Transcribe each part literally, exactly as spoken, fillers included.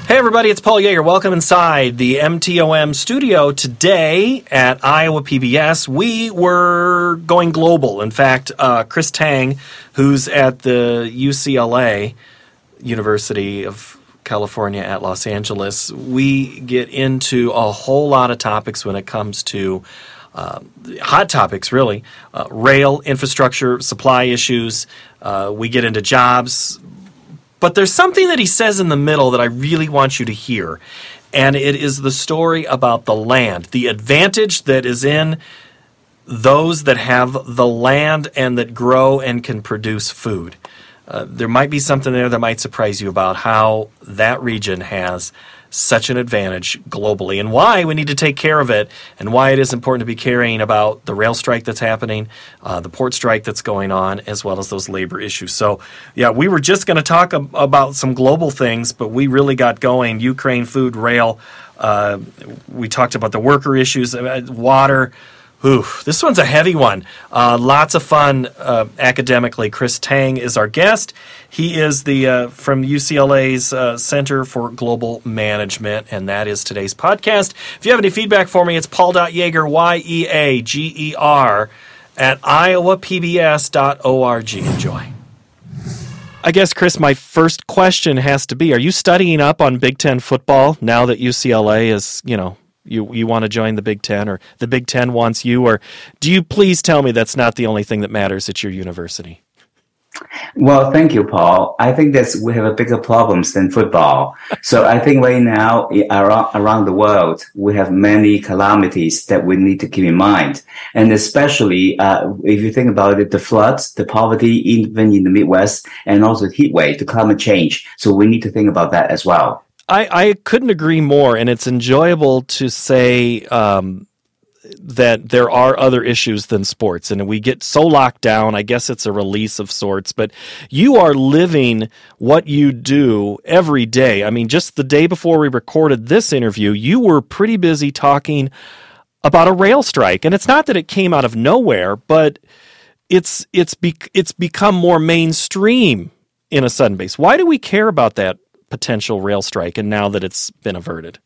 Hey everybody, it's Paul Yeager. Welcome inside the M T O M studio today at Iowa P B S. We were going global. In fact, uh, Chris Tang, who's at the U C L A, University of California at Los Angeles, we get into a whole lot of topics when it comes to uh, hot topics, really. Uh, rail, infrastructure, supply issues. Uh, we get into jobs. But there's something that he says in the middle that I really want you to hear, and it is the story about the land, the advantage that is in those that have the land and that grow and can produce food. Uh, there might be something there that might surprise you about how that region has such an advantage globally and why we need to take care of it and why it is important to be caring about the rail strike that's happening, uh, the port strike that's going on, as well as those labor issues. So, yeah, we were just going to talk ab- about some global things, but we really got going. Ukraine, food, rail. Uh, we talked about the worker issues, uh, water. Ooh, this one's a heavy one. Uh, lots of fun uh, academically. Chris Tang is our guest. He is the uh, from U C L A's uh, Center for Global Management, and that is today's podcast. If you have any feedback for me, it's paul.yeager, Y E A G E R, at iowa p b s dot org. Enjoy. I guess, Chris, my first question has to be, are you studying up on Big Ten football now that U C L A is, you know, You you want to join the Big Ten, or the Big Ten wants you, or do you please tell me that's not the only thing that matters at your university? Well, thank you, Paul. I think that we have a bigger problems than football. So I think right now around, around the world, we have many calamities that we need to keep in mind. And especially uh, if you think about it, the floods, the poverty, even in the Midwest, and also the heat wave, the climate change. So we need to think about that as well. I, I couldn't agree more, and it's enjoyable to say um, that there are other issues than sports, and we get so locked down. I guess it's a release of sorts, but you are living what you do every day. I mean, just the day before we recorded this interview, you were pretty busy talking about a rail strike, and it's not that it came out of nowhere, but it's it's be, it's become more mainstream in a sudden base. Why do we care about that potential rail strike, and now that it's been averted?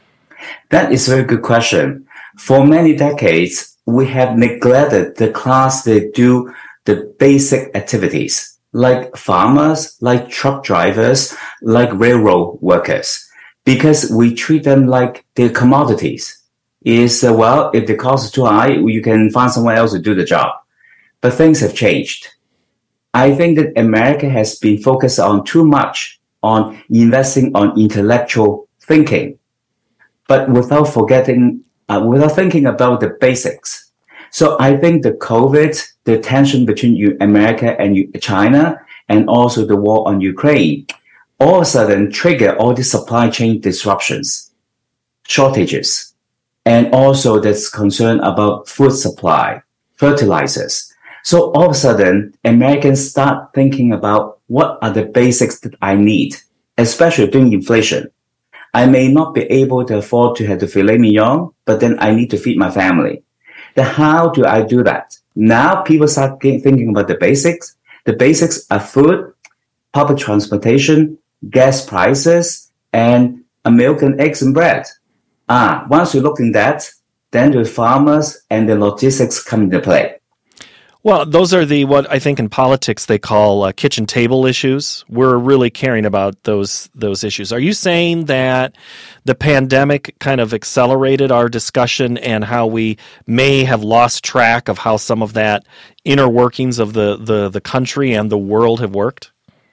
That is a very good question. For many decades, we have neglected the class that do the basic activities, like farmers, like truck drivers, like railroad workers, because we treat them like they're commodities. Is uh, well, if the cost is too high, you can find someone else to do the job. But things have changed. I think that America has been focused on too much on investing on intellectual thinking, but without forgetting, uh, without thinking about the basics. So I think the COVID, the tension between America and China, and also the war on Ukraine, all of a sudden trigger all the supply chain disruptions, shortages, and also this concern about food supply, fertilizers. So all of a sudden, Americans start thinking about what are the basics that I need, especially during inflation. I may not be able to afford to have the filet mignon, but then I need to feed my family. Then how do I do that? Now people start thinking about the basics. The basics are food, public transportation, gas prices, and milk and eggs and bread. Ah, once you look in that, then the farmers and the logistics come into play. Well, those are the, what I think in politics they call uh, kitchen table issues. We're really caring about those those issues. Are you saying that the pandemic kind of accelerated our discussion and how we may have lost track of how some of that inner workings of the, the, the country and the world have worked?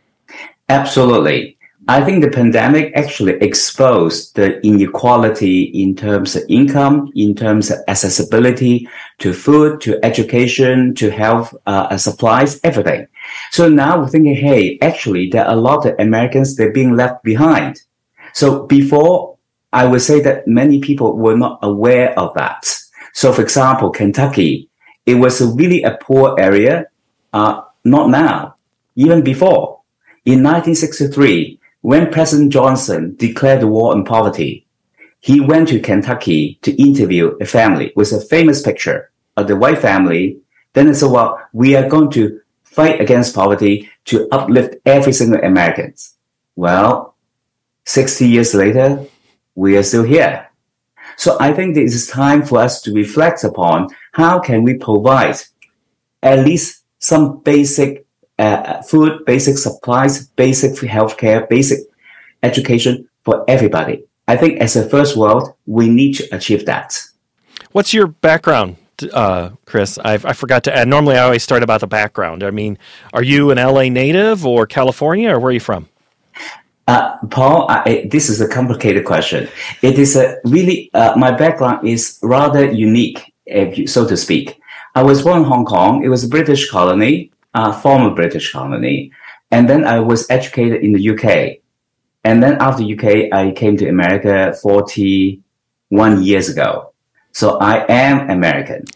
Absolutely. I think the pandemic actually exposed the inequality in terms of income, in terms of accessibility to food, to education, to health uh, supplies, everything. So now we're thinking, hey, actually, there are a lot of Americans that are being left behind. So before, I would say that many people were not aware of that. So for example, Kentucky, it was a really a poor area, uh, not now, even before. In nineteen sixty-three, when President Johnson declared the war on poverty, he went to Kentucky to interview a family with a famous picture of the white family. Then they said, well, we are going to fight against poverty to uplift every single American. Well, sixty years later, we are still here. So I think it is time for us to reflect upon how can we provide at least some basic uh, food, basic supplies, basic healthcare, basic education for everybody. I think as a first world, we need to achieve that. What's your background, uh, Chris? I've, I forgot to add. Normally, I always start about the background. I mean, are you an L A native or California, or where are you from? Uh, Paul, I, this is a complicated question. It is a really, uh, my background is rather unique, if you, so to speak. I was born in Hong Kong. It was a British colony, uh, former British colony. And then I was educated in the U K. And then after U K, I came to America forty-one years ago. So I am American.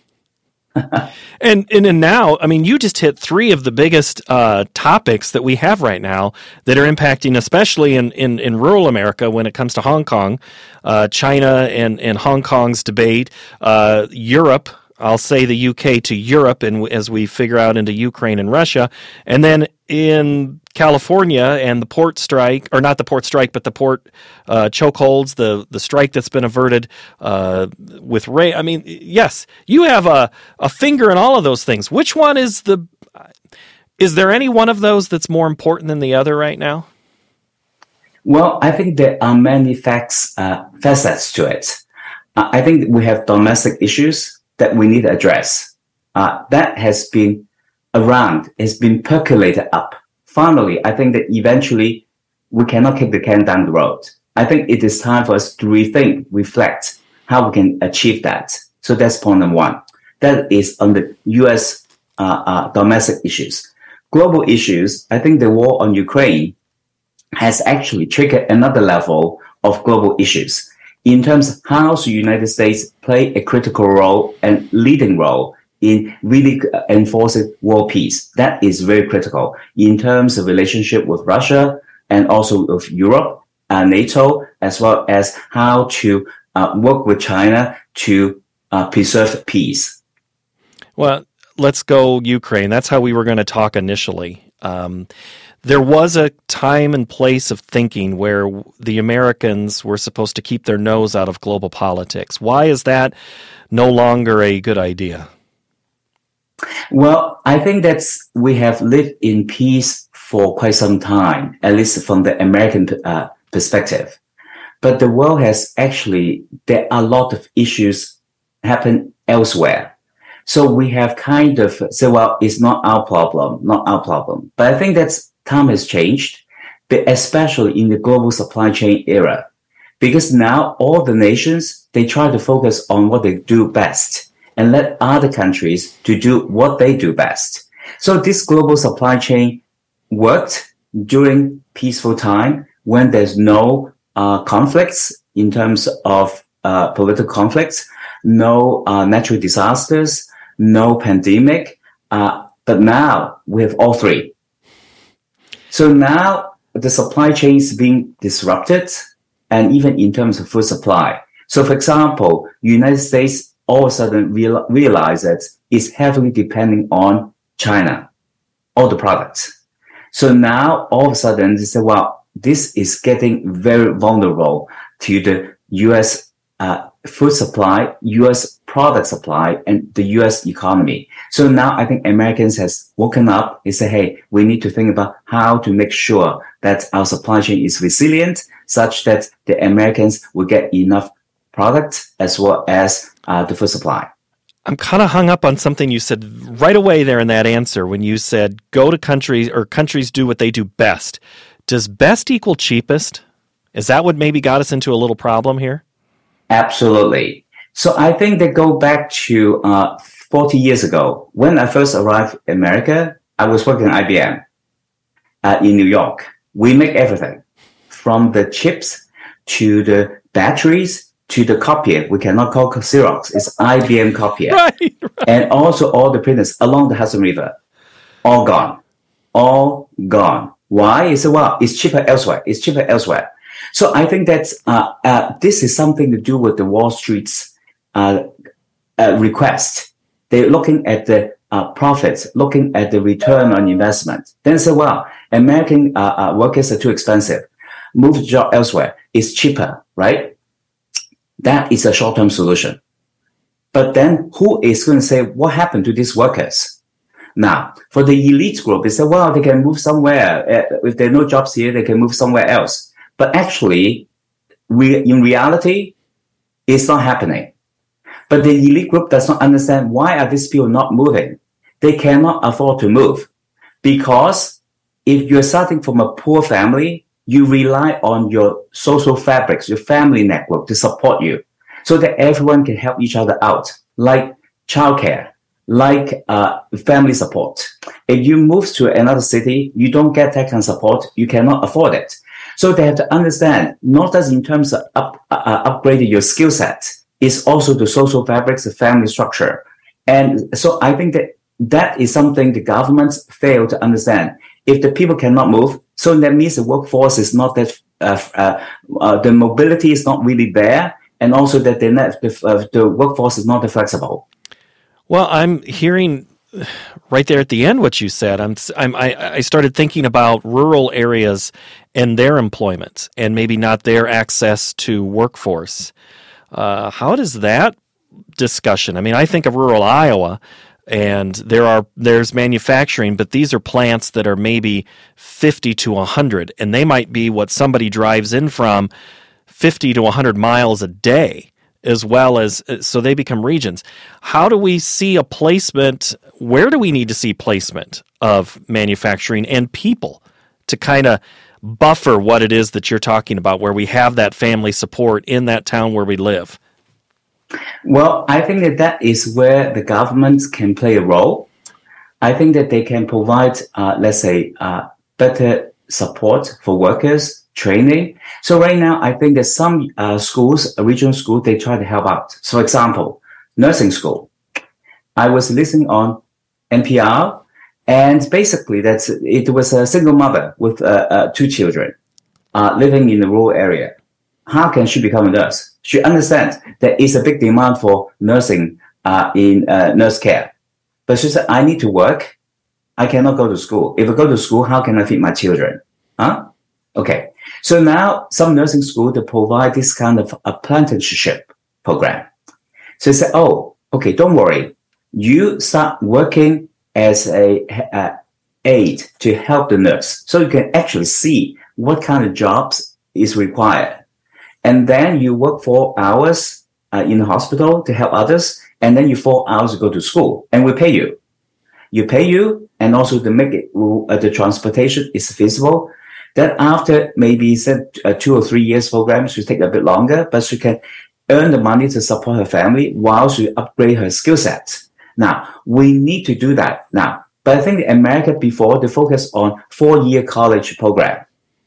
and, and and now, I mean, you just hit three of the biggest uh, topics that we have right now that are impacting, especially in, in, in rural America when it comes to Hong Kong, uh, China and, and Hong Kong's debate, uh, Europe. I'll say the U K to Europe, and as we figure out into Ukraine and Russia, and then in California and the port strike, or not the port strike, but the port uh, chokeholds, the the strike that's been averted uh, with Ray. I mean, yes, you have a a finger in all of those things. Which one is the? Is there any one of those that's more important than the other right now? Well, I think there are many facts uh, facets to it. Uh, I think we have domestic issues that we need to address. Uh, that has been around, has been percolated up. Finally, I think that eventually we cannot kick the can down the road. I think it is time for us to rethink, reflect how we can achieve that. So that's point number one. That is on the U S uh, uh, domestic issues. Global issues, I think the war on Ukraine has actually triggered another level of global issues in terms of how the United States play a critical role and leading role in really enforcing world peace. That is very critical in terms of relationship with Russia and also with Europe, uh, NATO, as well as how to uh, work with China to uh, preserve peace. Well, let's go Ukraine. That's how we were going to talk initially. Um, There was a time and place of thinking where the Americans were supposed to keep their nose out of global politics. Why is that no longer a good idea? Well, I think that's we have lived in peace for quite some time, at least from the American uh, perspective. But the world has actually, there are a lot of issues happen elsewhere. So we have kind of said, well, it's not our problem, not our problem. But I think that's time has changed, but especially in the global supply chain era, because now all the nations, they try to focus on what they do best and let other countries to do what they do best. So this global supply chain worked during peaceful time when there's no uh, conflicts in terms of uh, political conflicts, no uh, natural disasters, no pandemic. Uh, but now we have all three. So now the supply chain is being disrupted, and even in terms of food supply. So for example, United States all of a sudden real, realize that it's heavily depending on China, all the products. So now all of a sudden they say, well, this is getting very vulnerable to the U S uh, food supply, U S product supply, and the U S economy. So now I think Americans has woken up and say, hey, we need to think about how to make sure that our supply chain is resilient such that the Americans will get enough product as well as uh, the food supply. I'm kind of hung up on something you said right away there in that answer when you said go to countries or countries do what they do best. Does best equal cheapest? Is that what maybe got us into a little problem here? Absolutely. So I think they go back to uh, forty years ago. When I first arrived in America, I was working at I B M uh, in New York. We make everything from the chips to the batteries to the copier. We cannot call Xerox. It's I B M copier. Right, right. And also all the printers along the Hudson River. All gone. All gone. Why? It's, well, it's cheaper elsewhere. It's cheaper elsewhere. So I think that uh, uh, this is something to do with the Wall Street's uh, uh, request. They're looking at the uh, profits, looking at the return on investment. Then say, well, American uh, uh, workers are too expensive. move the job elsewhere. It's cheaper, right? That is a short-term solution. But then who is going to say, what happened to these workers? Now, for the elite group, they say, well, they can move somewhere. If there are no jobs here, they can move somewhere else. But actually, we, in reality, it's not happening. But the elite group does not understand why are these people not moving. They cannot afford to move because if you're starting from a poor family, you rely on your social fabrics, your family network to support you so that everyone can help each other out, like childcare, like uh, family support. If you move to another city, you don't get that kind of support, you cannot afford it. So they have to understand, not just in terms of up, uh, upgrading your skill set, it's also the social fabrics, the family structure. And so I think that that is something the governments fail to understand. If the people cannot move, so that means the workforce is not that, uh, uh, uh, the mobility is not really there, and also that the, net, the, uh, the workforce is not that flexible. Well, I'm hearing right there at the end what you said. I'm, I'm I, I started thinking about rural areas and their employment, and maybe not their access to workforce. Uh, how does that discussion? I mean, I think of rural Iowa, and there are there's manufacturing, but these are plants that are maybe fifty to one hundred, and they might be what somebody drives in from fifty to one hundred miles a day, as well as, so they become regions. How do we see a placement? Where do we need to see placement of manufacturing and people to kind of buffer what it is that you're talking about, where we have that family support in that town where we live? Well, I think that that is where the governments can play a role. I think that they can provide, uh, let's say, uh, better support for workers, training. So right now, I think that some uh, schools, a regional school, they try to help out. So for example, nursing school. I was listening on N P R, and basically that's it was a single mother with uh, uh, two children uh, living in a rural area. How can she become a nurse? She understands there is a big demand for nursing uh, in uh, nurse care. But she said, I need to work. I cannot go to school. If I go to school, how can I feed my children? Huh? Okay. So now some nursing school, they provide this kind of apprenticeship program. So they say, oh, okay, don't worry. You start working as a, a aide to help the nurse. So you can actually see what kind of jobs is required. And then you work four hours uh, in the hospital to help others, and then you four hours to go to school, and we pay you. You pay you, and also to make it uh, the transportation is feasible. Then after maybe said uh, two or three years program, she take a bit longer, but she can earn the money to support her family while she upgrade her skill set. Now we need to do that now. But I think in America before they focus on four-year college program,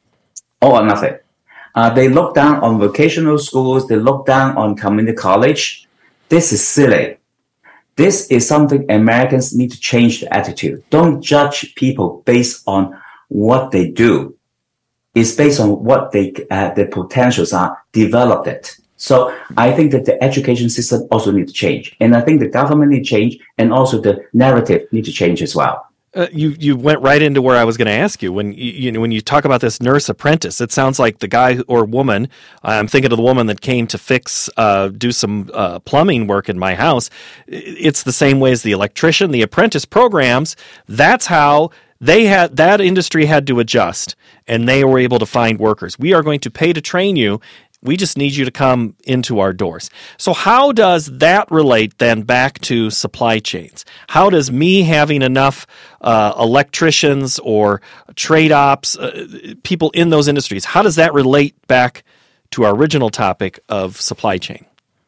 all or nothing. Uh, they look down on vocational schools. They look down on community college. This is silly. This is something Americans need to change the attitude. Don't judge people based on what they do. It's based on what they uh, their potentials are. Develop it. So I think that the education system also needs to change. And I think the government needs to change, and also the narrative needs to change as well. Uh, you you went right into where I was going to ask you. When you, you know when you talk about this nurse apprentice, it sounds like the guy or woman. I'm thinking of the woman that came to fix, uh, do some uh, plumbing work in my house. It's the same way as the electrician, the apprentice programs. That's how they had that industry had to adjust, and they were able to find workers. We are going to pay to train you. We just need you to come into our doors. So how does that relate then back to supply chains? How does me having enough uh, electricians or trade ops, uh, people in those industries, how does that relate back to our original topic of supply chain?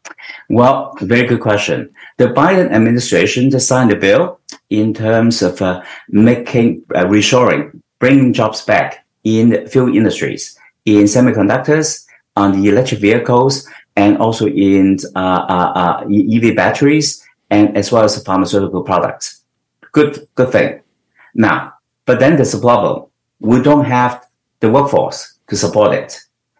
Well, very good question. The Biden administration just signed a bill in terms of uh, making uh, reshoring, bringing jobs back in few industries, in semiconductors, on the electric vehicles, and also in uh, uh, uh, E V batteries, and as well as pharmaceutical products. Good, good thing. Now, but then there's a problem. We don't have the workforce to support it.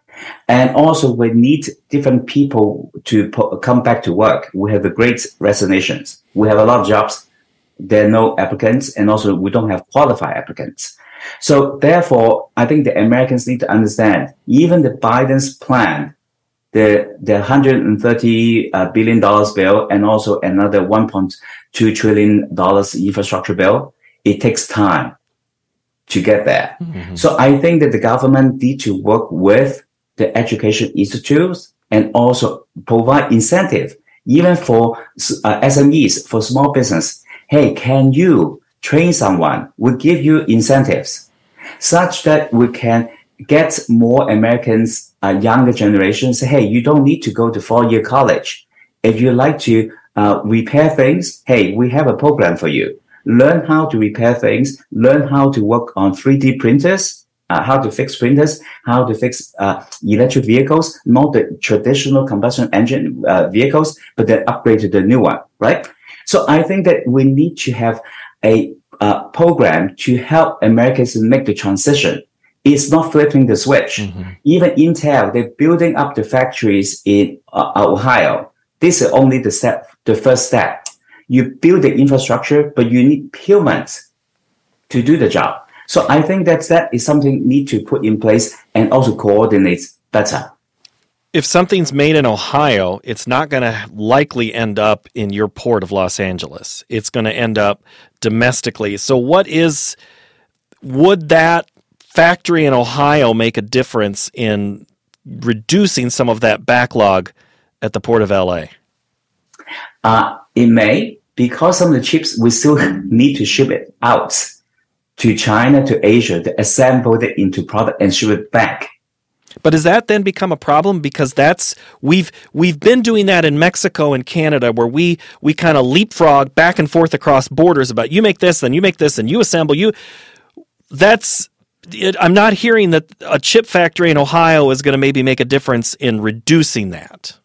And also we need different people to po- come back to work. We have a great resignations. We have a lot of jobs. There are no applicants, and also we don't have qualified applicants. So therefore, I think the Americans need to understand, even the Biden's plan, the the one hundred thirty uh, billion dollars bill and also another one point two trillion dollars infrastructure bill, it takes time to get there. Mm-hmm. So I think that the government need to work with the education institutes and also provide incentive, even for uh, S M Es, for small business. Hey, can you train someone? We'll give you incentives such that we can get more Americans, uh, younger generations, say, hey, you don't need to go to four-year college. If you like to uh, repair things, hey, we have a program for you. Learn how to repair things, learn how to work on three D printers, uh, how to fix printers, how to fix uh, electric vehicles, not the traditional combustion engine uh, vehicles, but then upgrade to the new one, right? So I think that we need to have a uh, program to help Americans make the transition. It's not flipping the switch. Mm-hmm. Even Intel, they're building up the factories in uh, Ohio. This is only the step, the first step. You build the infrastructure, but you need humans to do the job. So I think that that is something need to put in place and also coordinate better. If something's made in Ohio, it's not going to likely end up in your port of Los Angeles. It's going to end up domestically. So what is, would that factory in Ohio make a difference in reducing some of that backlog at the Port of L A? Uh, it may, because some of the chips we still need to ship it out to China, to Asia, to assemble it into product and ship it back. But does that then become a problem? Because that's we've we've been doing that in Mexico and Canada, where we we kind of leapfrog back and forth across borders about you make this, then you make this, and you assemble you. That's it, I'm not hearing that a chip factory in Ohio is going to maybe make a difference in reducing that.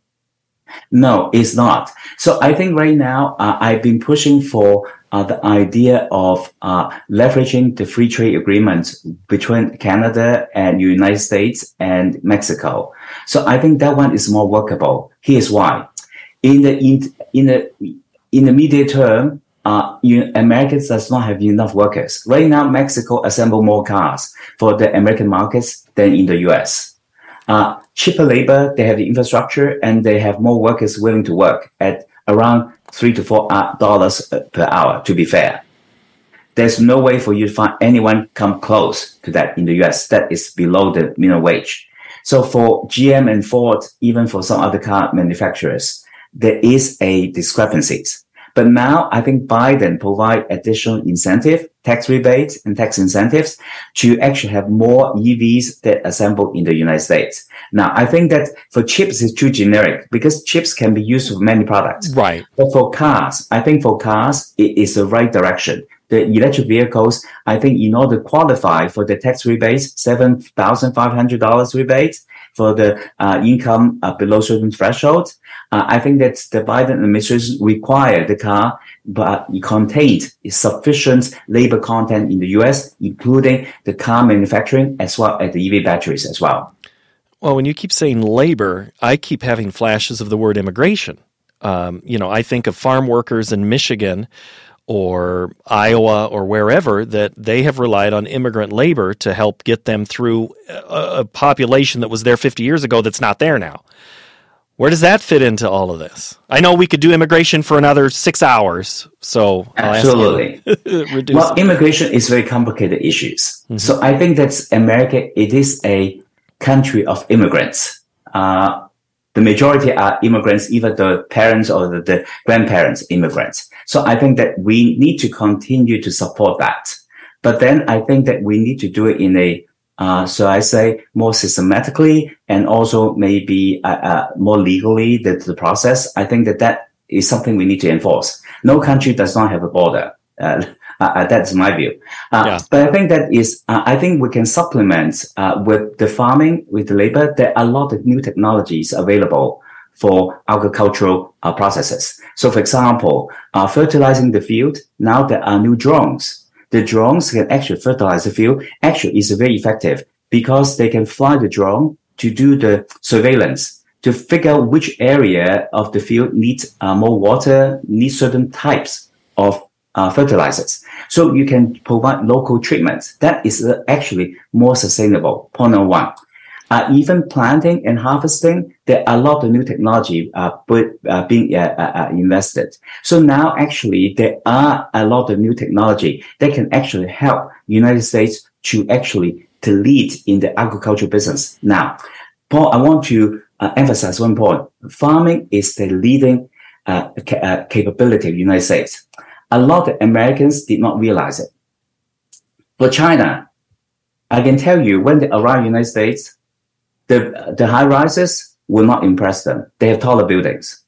No, it's not. So I think right now uh, I've been pushing for uh, the idea of uh, leveraging the free trade agreement between Canada and United States and Mexico. So I think that one is more workable. Here's why: in the in, in the in the immediate term, uh, you, Americans does not have enough workers. Right now, Mexico assemble more cars for the American markets than in the U S. Uh, cheaper labor, they have the infrastructure, and they have more workers willing to work at around three to four dollars per hour, to be fair. There's no way for you to find anyone come close to that in the U S. That is below the minimum wage. So for G M and Ford, even for some other car manufacturers, there is a discrepancies. But now I think Biden provide additional incentive, tax rebates and tax incentives to actually have more E Vs that assemble in the United States. Now, I think that for chips is too generic because chips can be used for many products. Right. But for cars, I think for cars, it is the right direction. The electric vehicles, I think in order to qualify for the tax rebates, seven thousand five hundred dollars rebates for the uh, income uh, below certain threshold, uh, I think that the Biden administration require the car, but it contained sufficient labor content in the U S, including the car manufacturing as well as the E V batteries as well. Well, when you keep saying labor, I keep having flashes of the word immigration. Um, you know, I think of farm workers in Michigan or Iowa or wherever that they have relied on immigrant labor to help get them through a, a population that was there fifty years ago that's not there now. Where does that fit into all of this? I know we could do immigration for another six hours, so I'll absolutely ask you to reduce well, it. Immigration is very complicated issues. Mm-hmm. So I think that America, it is a country of immigrants. Uh, the majority are immigrants, either the parents or the, the grandparents immigrants. So I think that we need to continue to support that. But then I think that we need to do it in a, uh, so I say more systematically and also maybe uh, uh, more legally, the, the process. I think that that is something we need to enforce. No country does not have a border. Uh, Uh, that's my view. Uh, yeah. But I think that is, uh, I think we can supplement uh, with the farming, with the labor. There are a lot of new technologies available for agricultural uh, processes. So, for example, uh, fertilizing the field, now there are new drones. The drones can actually fertilize the field. Actually, it's very effective because they can fly the drone to do the surveillance, to figure out which area of the field needs uh, more water, needs certain types of uh, fertilizers. So you can provide local treatments. That is uh, actually more sustainable. Point number one. Uh, even planting and harvesting, there are a lot of new technology uh, but, uh, being uh, uh, invested. So now actually there are a lot of new technology that can actually help United States to actually to lead in the agricultural business. Now, Paul, I want to uh, emphasize one point. Farming is the leading uh, ca- uh, capability of the United States. A lot of Americans did not realize it. For China, I can tell you when they arrive in the United States, the, the high rises will not impress them. They have taller buildings.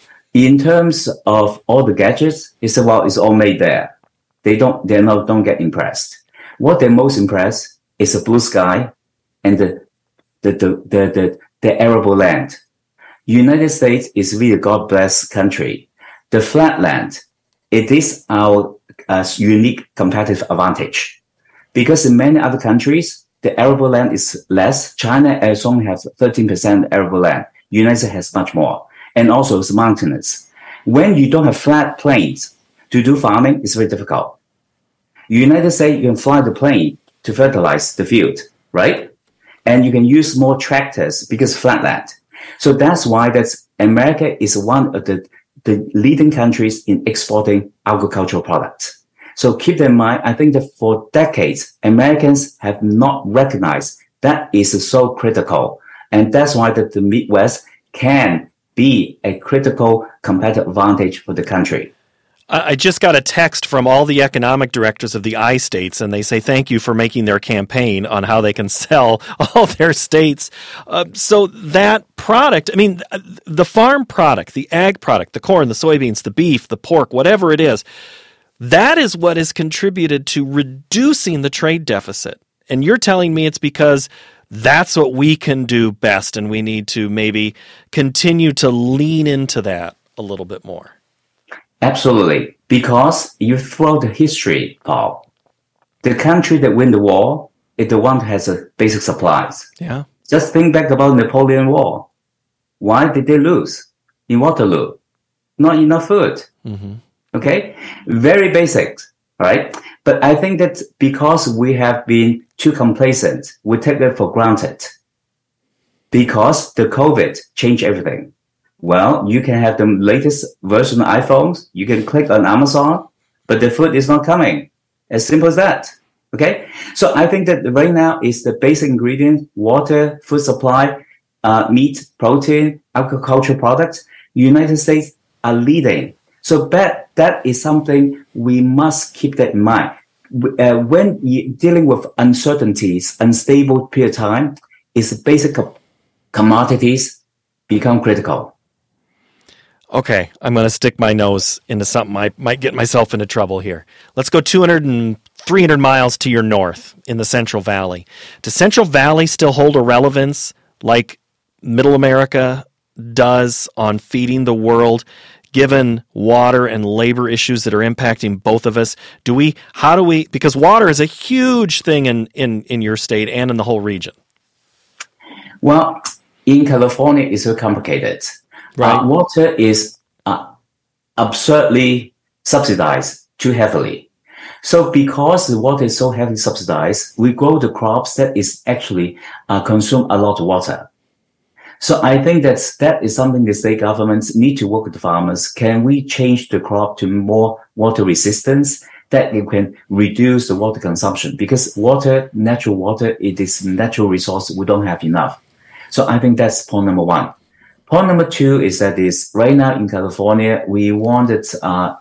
In terms of all the gadgets, it's well, it's all made there. They don't, they not, don't get impressed. What they're most impressed is the blue sky and the, the, the, the, the, the arable land. United States is really a God-blessed country. The flat land, it is our uh, unique competitive advantage. Because in many other countries, the arable land is less. China as only has thirteen percent arable land. United States has much more. And also it's mountainous. When you don't have flat plains to do farming, it's very difficult. United States, you can fly the plane to fertilize the field, right? And you can use more tractors because flat land. So that's why that's America is one of the, the leading countries in exporting agricultural products. So keep that in mind. I think that for decades, Americans have not recognized that is so critical. And that's why that the Midwest can be a critical competitive advantage for the country. I just got a text from all the economic directors of the I states, and they say thank you for making their campaign on how they can sell all their states. Uh, so that product, I mean, the farm product, the ag product, the corn, the soybeans, the beef, the pork, whatever it is, that is what has contributed to reducing the trade deficit. And you're telling me it's because that's what we can do best, and we need to maybe continue to lean into that a little bit more. Absolutely. Because you throw the history, Paul, the country that win the war is the one that has a basic supplies. Yeah. Just think back about Napoleon War. Why did they lose in Waterloo? Not enough food. Mm-hmm. Okay? Very basic, right? But I think that because we have been too complacent, we take that for granted. Because the COVID changed everything. Well, you can have the latest version of iPhones. You can click on Amazon, but the food is not coming. As simple as that. Okay? So I think that right now is the basic ingredient, water, food supply, uh, meat, protein, agricultural products. United States are leading. So that, that is something we must keep that in mind. Uh, when you're dealing with uncertainties, unstable period of time, is basic commodities become critical. Okay, I'm going to stick my nose into something. I might get myself into trouble here. Let's go two hundred and three hundred miles to your north in the Central Valley. Does Central Valley still hold a relevance like Middle America does on feeding the world, given water and labor issues that are impacting both of us? Do we, how do we, because water is a huge thing in, in, in your state and in the whole region. Well, in California, it's so complicated. Right. Uh, water is uh, absurdly subsidized too heavily. So because the water is so heavily subsidized, we grow the crops that is actually uh, consume a lot of water. So I think that's, that is something the state governments need to work with the farmers. Can we change the crop to more water resistance that you can reduce the water consumption? Because water, natural water, it is a natural resource. We don't have enough. So I think that's point number one. Point number two is that is right now in California, we wanted, uh,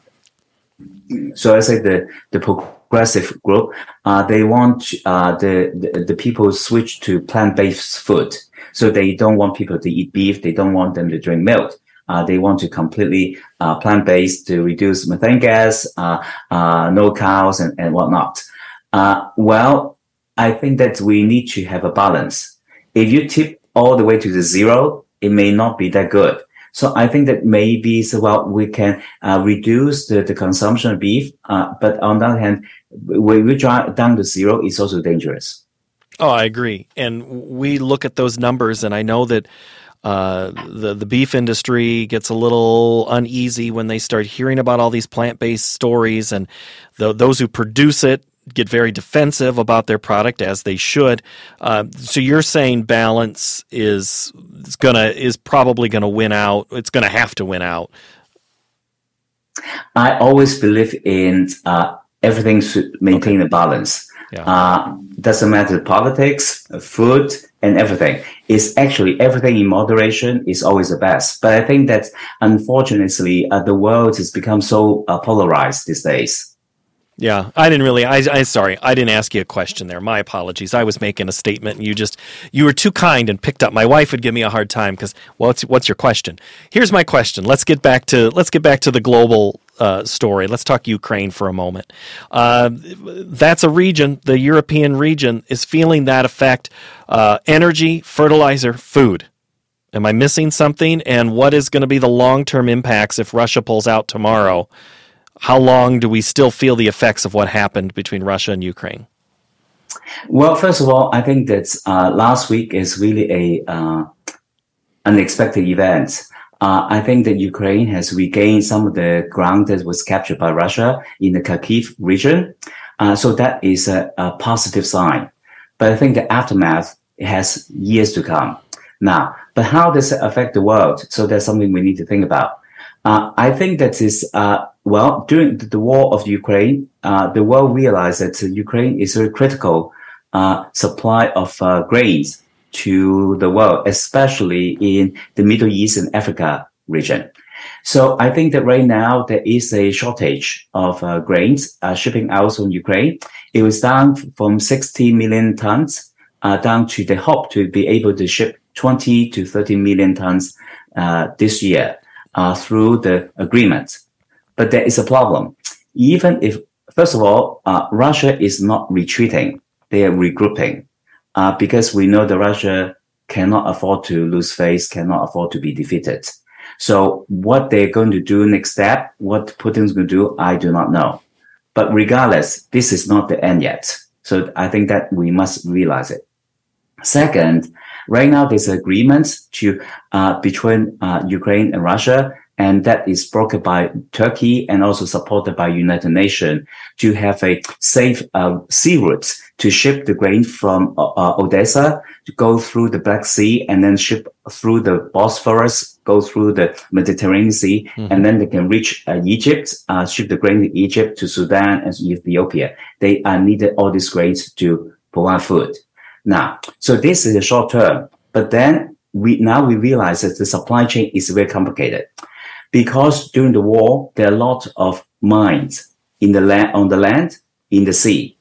so I say the, the progressive group, uh, they want, uh, the, the, the people switch to plant-based food. So they don't want people to eat beef. They don't want them to drink milk. Uh, they want to completely, uh, plant-based to reduce methane gas, uh, uh, no cows and, and whatnot. Uh, well, I think that we need to have a balance. If you tip all the way to the zero, it may not be that good. So I think that maybe, so well, we can uh, reduce the, the consumption of beef. Uh, but on the other hand, when we drive down to zero, it's also dangerous. Oh, I agree. And we look at those numbers, and I know that uh, the the beef industry gets a little uneasy when they start hearing about all these plant-based stories, and the, those who produce it get very defensive about their product, as they should. Uh, so you're saying balance is is gonna is probably gonna win out. It's gonna have to win out. I always believe in uh, everything should maintain okay. a balance. Yeah. Uh, doesn't matter politics, food, and everything. It's actually everything in moderation is always the best. But I think that unfortunately, uh, the world has become so uh, polarized these days. Yeah, I didn't really. I, I sorry, I didn't ask you a question there. My apologies. I was making a statement, and you just you were too kind and picked up. My wife would give me a hard time because, well, what's what's your question? Here's my question. Let's get back to let's get back to the global uh, story. Let's talk Ukraine for a moment. Uh, that's a region. The European region is feeling that effect. Uh, energy, fertilizer, food. Am I missing something? And what is going to be the long-term impacts if Russia pulls out tomorrow? How long do we still feel the effects of what happened between Russia and Ukraine? Well, first of all, I think that uh, last week is really a uh, unexpected event. Uh, I think that Ukraine has regained some of the ground that was captured by Russia in the Kharkiv region. Uh, so that is a, a positive sign. But I think the aftermath has years to come. Now, but how does it affect the world? So that's something we need to think about. Uh, I think that is, uh, well, during the war of Ukraine, uh, the world realized that uh, Ukraine is a critical uh, supply of uh, grains to the world, especially in the Middle East and Africa region. So I think that right now there is a shortage of uh, grains uh, shipping out from Ukraine. It was down from sixty million tons uh, down to the hope to be able to ship twenty to thirty million tons uh, this year. Uh, through the agreement. But there is a problem. Even if, first of all, uh, Russia is not retreating, they are regrouping, uh, because we know that Russia cannot afford to lose face, cannot afford to be defeated. So what they're going to do next step, what Putin's going to do, I do not know. But regardless, this is not the end yet. So I think that we must realize it. Second, right now there's an agreement to uh, between uh, Ukraine and Russia, and that is brokered by Turkey and also supported by United Nations to have a safe uh, sea route to ship the grain from uh, uh, Odessa to go through the Black Sea and then ship through the Bosphorus, go through the Mediterranean Sea, mm-hmm. and then they can reach uh, Egypt, uh, ship the grain to Egypt, to Sudan, and Ethiopia. They uh, needed all these grains to provide food. Now, so this is a short term, but then we now we realize that the supply chain is very complicated because during the war there are a lot of mines in the land, on the land, in the sea.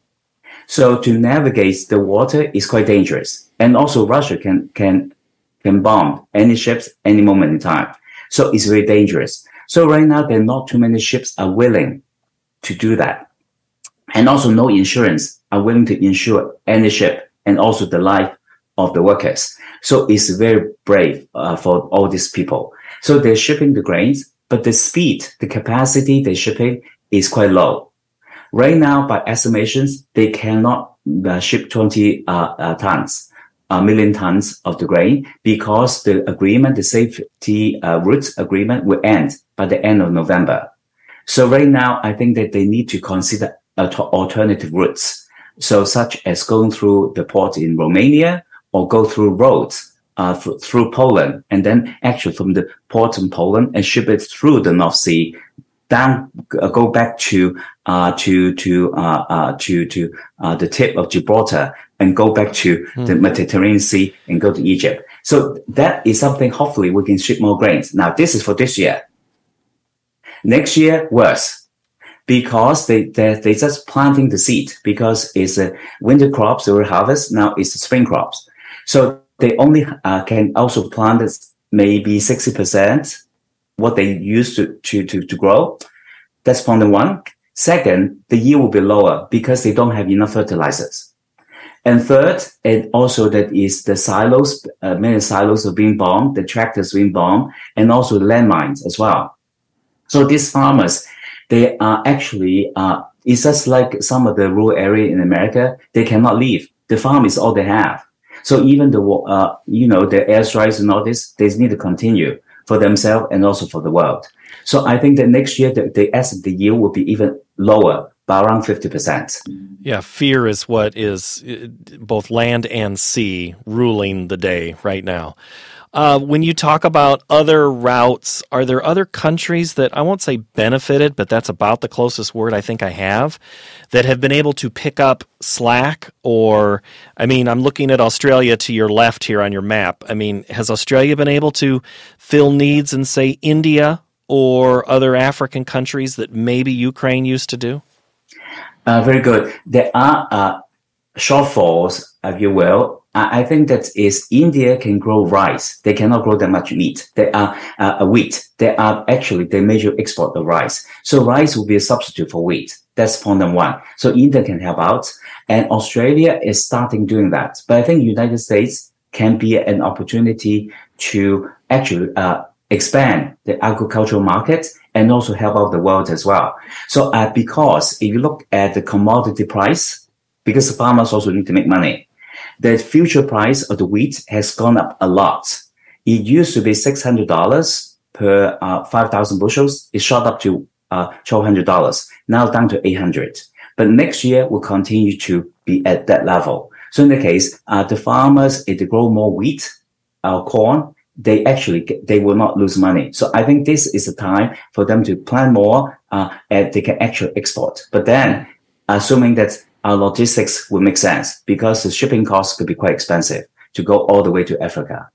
So to navigate the water is quite dangerous, and also Russia can can can bomb any ships any moment in time. So it's very dangerous. So right now there are not too many ships are willing to do that, and also no insurance are willing to insure any ship. And also the life of the workers. So it's very brave uh, for all these people. So they're shipping the grains, but the speed, the capacity they're shipping is quite low. Right now, by estimations, they cannot uh, ship twenty uh, uh, tons, a million tons of the grain because the agreement, the safety uh, routes agreement will end by the end of November. So right now, I think that they need to consider uh, alternative routes. So such as going through the port in Romania or go through roads uh, th- through Poland, and then actually from the port in Poland and ship it through the North Sea, down uh, go back to uh, to to uh, uh, to to uh, the tip of Gibraltar and go back to mm. the Mediterranean Sea and go to Egypt. So that is something. Hopefully, we can ship more grains. Now, this is for this year. Next year, worse. Because they, they, they just planting the seed because it's a winter crops, they will harvest. Now it's the spring crops. So they only uh, can also plant maybe sixty percent what they used to, to, to, to grow. That's point one. Second, the yield will be lower because they don't have enough fertilizers. And third, and also that is the silos, uh, many silos are being bombed, the tractors being bombed, and also the landmines as well. So these farmers, they are actually, uh, it's just like some of the rural area in America, they cannot leave. The farm is all they have. So even the, uh, you know, the airstrikes and all this, they need to continue for themselves and also for the world. So I think that next year, the, the asset the yield will be even lower by around fifty percent. Yeah, fear is what is both land and sea ruling the day right now. Uh, when you talk about other routes, are there other countries that, I won't say benefited, but that's about the closest word I think I have, that have been able to pick up slack? Or, I mean, I'm looking at Australia to your left here on your map. I mean, has Australia been able to fill needs in, say, India or other African countries that maybe Ukraine used to do? Uh, very good. There are uh, shortfalls, if you will. I think that is India can grow rice. They cannot grow that much meat. They are uh, wheat. They are actually the major export of rice. So rice will be a substitute for wheat. That's point number one. So India can help out, and Australia is starting doing that. But I think United States can be an opportunity to actually uh, expand the agricultural market and also help out the world as well. So uh, because if you look at the commodity price, because the farmers also need to make money, the future price of the wheat has gone up a lot. It used to be six hundred dollars per uh, five thousand bushels. It shot up to uh, twelve hundred dollars, now down to eight hundred dollars. But next year will continue to be at that level. So in the case, uh, the farmers, if they grow more wheat, uh, corn, they actually, get, they will not lose money. So I think this is a time for them to plan more, uh, and they can actually export. But then, assuming that our logistics will make sense, because the shipping costs could be quite expensive to go all the way to Africa.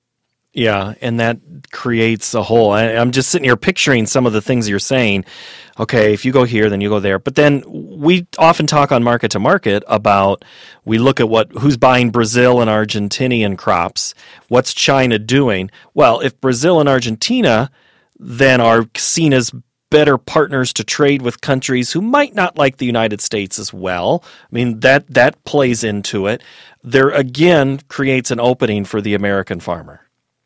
Yeah, and that creates a hole. I, I'm just sitting here picturing some of the things you're saying. Okay, if you go here, then you go there. But then we often talk on Market to Market about, we look at what who's buying Brazil and Argentinian crops. What's China doing? Well, if Brazil and Argentina then are seen as better partners to trade with countries who might not like the United States as well, I mean, that that plays into it. There again creates an opening for the American farmer.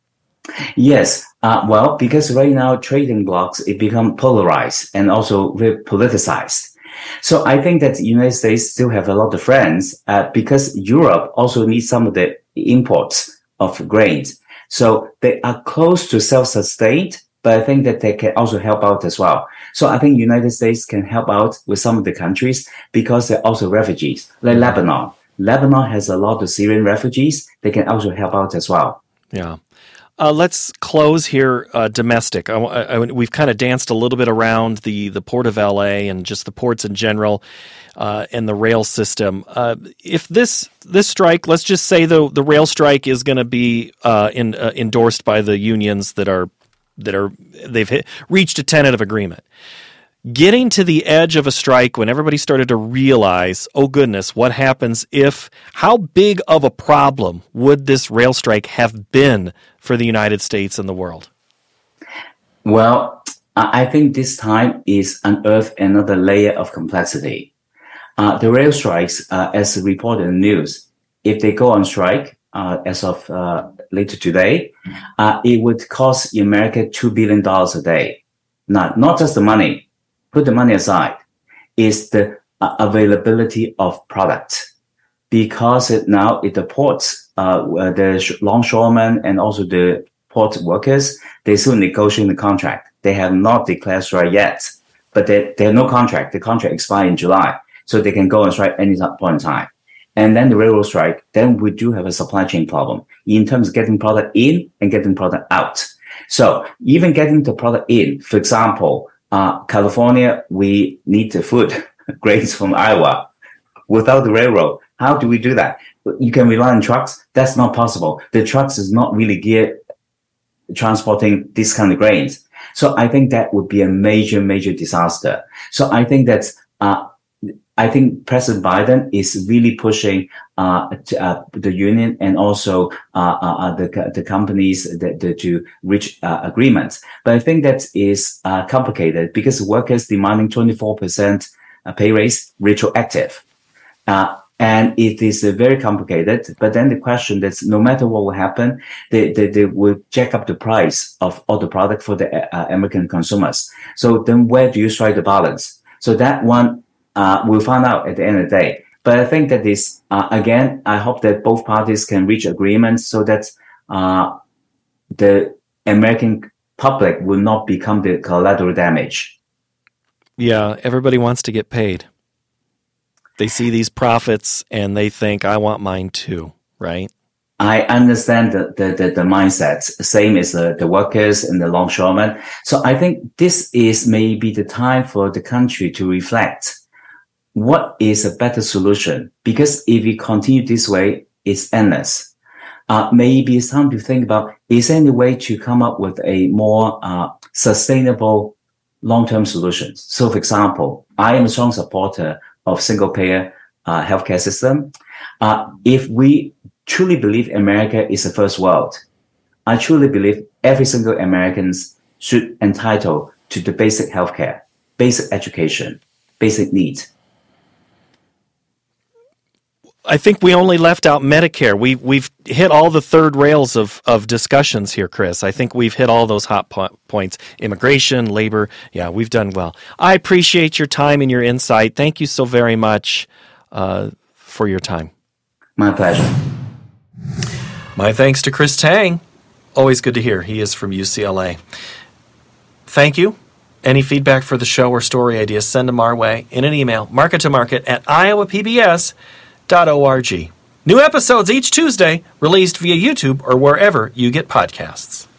Yes. Uh, well, because right now trading blocks, it become polarized and also very politicized. So I think that the United States still have a lot of friends uh, because Europe also needs some of the imports of grains. So they are close to self-sustained, but I think that they can also help out as well. So I think United States can help out with some of the countries because they're also refugees, like Lebanon. Lebanon has a lot of Syrian refugees. They can also help out as well. Yeah. Uh, let's close here uh, domestic. I, I, we've kind of danced a little bit around the, the Port of L A and just the ports in general uh, and the rail system. Uh, if this this strike, let's just say the the rail strike is going to be uh, in, uh, endorsed by the unions that are that are they've hit, reached a tentative agreement. Getting to the edge of a strike when everybody started to realize, oh goodness, what happens if, how big of a problem would this rail strike have been for the United States and the world? Well, I think this time is unearthed another layer of complexity. Uh, the rail strikes, uh, as reported in the news, if they go on strike, uh, as of uh, later today, uh, it would cost America two billion dollars a day. Not, not just the money. Put the money aside, is the uh, availability of product. Because it now it the ports, uh, the longshoremen and also the port workers, they still negotiating the contract. They have not declared strike yet, but they, they have no contract. The contract expires in July, so they can go on strike any point in time. And then the railroad strike, then we do have a supply chain problem in terms of getting product in and getting product out. So even getting the product in, for example, Uh, California, we need the food grains from Iowa. Without the railroad, how do we do that? You can rely on trucks. That's not possible. The trucks is not really geared transporting this kind of grains. So I think that would be a major, major disaster. So I think that's, uh, I think President Biden is really pushing uh, to, uh, the union and also uh, uh, the the companies that, that to reach uh, agreements. But I think that is uh, complicated because workers demanding twenty-four percent pay raise retroactive. Uh, and it is uh, very complicated. But then the question that's no matter what will happen, they, they, they will jack up the price of all the product for the uh, American consumers. So then where do you strike the balance? So that one, Uh, we'll find out at the end of the day. But I think that is, uh, again, I hope that both parties can reach agreement so that uh, the American public will not become the collateral damage. Yeah, everybody wants to get paid. They see these profits and they think, I want mine too, right? I understand the, the, the, the mindset, same as the, the workers and the longshoremen. So I think this is maybe the time for the country to reflect what is a better solution. Because if we continue this way, it's endless. Uh, maybe it's time to think about, is there any way to come up with a more uh, sustainable long-term solutions? So for example, I am a strong supporter of single-payer uh, healthcare system. Uh, if we truly believe America is the first world, I truly believe every single Americans should entitled to the basic healthcare, basic education, basic needs. I think we only left out Medicare. We, we've hit all the third rails of, of discussions here, Chris. I think we've hit all those hot po- points. Immigration, labor. Yeah, we've done well. I appreciate your time and your insight. Thank you so very much uh, for your time. My pleasure. My thanks to Chris Tang. Always good to hear. He is from U C L A. Thank you. Any feedback for the show or story ideas, send them our way in an email, market to market at iowa p b s dot org. New episodes each Tuesday, released via YouTube or wherever you get podcasts.